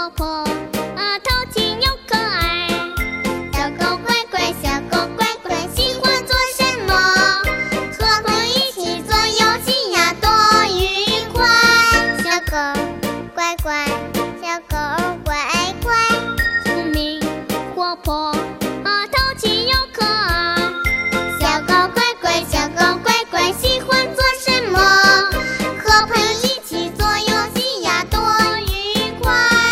活泼，淘气又可爱。小狗乖乖，小狗乖乖，喜欢做什么？和朋友一起做游戏呀，多愉快。小狗乖乖，小狗乖乖，聪明活泼，淘气又可爱。小狗乖乖，小狗乖乖，喜欢做什么？和朋友一起做游戏呀，多愉快。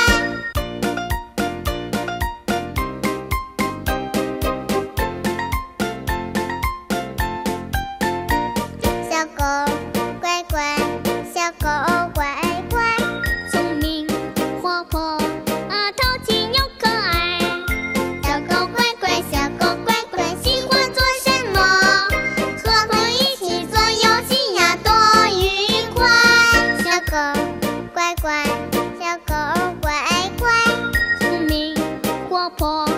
小狗乖乖，小狗乖乖，聪明活泼，淘气又可爱。小狗乖乖，小狗乖乖，喜欢做什么？和朋友一起做游戏呀，多愉快。小狗乖乖，小狗乖乖，聪明活泼。